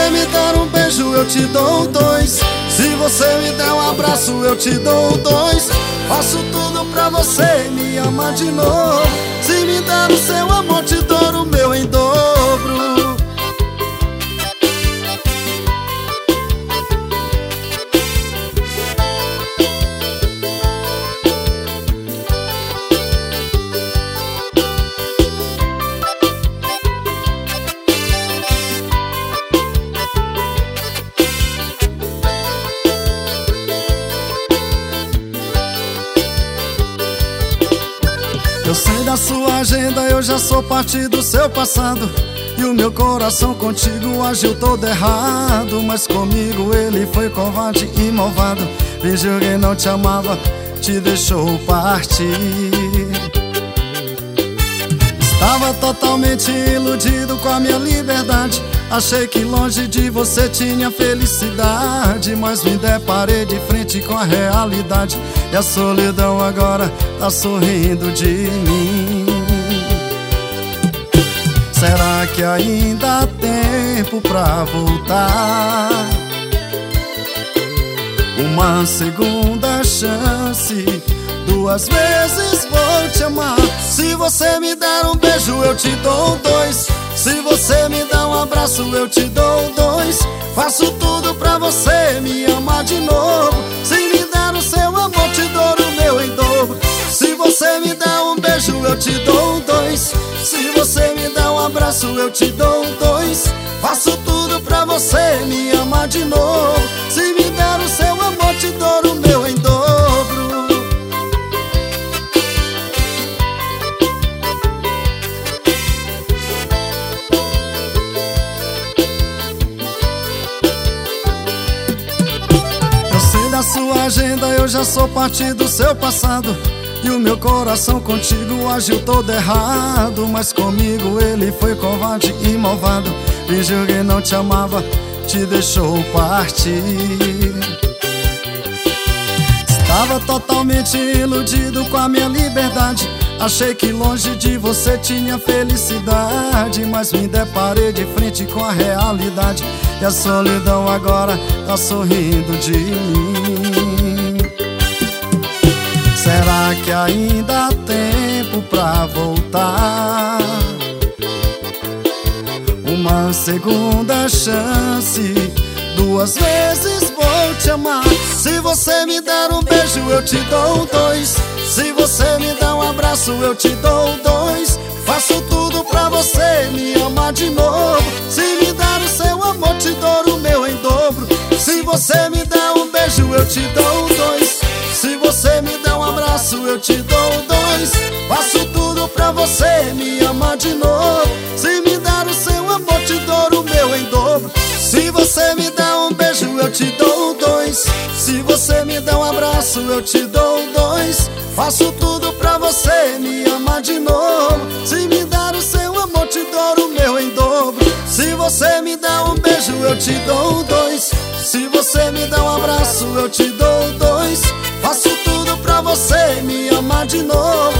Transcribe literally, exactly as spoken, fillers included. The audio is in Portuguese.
você me der um beijo, eu te dou dois. Se você me der um abraço, eu te dou dois. Faço tudo pra você me amar de novo. Se me der o seu amor, te dou o meu em dobro. Eu sei da sua agenda, eu já sou parte do seu passado. E o meu coração contigo agiu todo errado. Mas comigo ele foi covarde e malvado. Fingiu que não te amava, te deixou partir. Estava totalmente iludido com a minha liberdade. Achei que longe de você tinha felicidade. Mas me deparei de frente com a realidade. E a solidão agora tá sorrindo de mim. Será que ainda há tempo pra voltar? Uma segunda chance, duas vezes vou te amar. Se você me der um beijo, eu te dou dois. Se você me dá um abraço, eu te dou dois. Faço tudo pra você me amar de novo. Se me der o seu amor, te dou o meu em dobro. Se você me dá um beijo, eu te dou dois. Se você me dá um abraço, eu te dou dois. Faço tudo pra você me amar de novo. Se me der o seu amor, te dou o meu em dobro. Da sua agenda, eu já sou parte do seu passado. E o meu coração contigo agiu todo errado. Mas comigo ele foi covarde e malvado. Fingiu que não te amava, te deixou partir. Estava totalmente iludido com a minha liberdade. Achei que longe de você tinha felicidade. Mas me deparei de frente com a realidade. E a solidão agora tá sorrindo de mim. Será que ainda há tempo pra voltar? Uma segunda chance, duas vezes vou te amar. Se você me der um beijo, eu te dou dois. Se você me dá um abraço, eu te dou dois. Faço tudo pra você me amar de novo. Se me dar o seu amor, te dou o meu em dobro. Se você me dá um beijo, eu te dou dois. Se você me dá um abraço, eu te dou dois. Faço tudo pra você me amar de novo. Se me dar o seu amor, te dou o meu em dobro. Se você me dá um beijo, eu te dou dois. Se você me dá um abraço, eu te dou dois. Faço tudo pra você me amar de novo. Se me dar o seu amor, te dou o meu em dobro. Se você me dá um beijo, eu te dou dois. Se você me dá um abraço, eu te dou dois. Faço tudo pra você me amar de novo.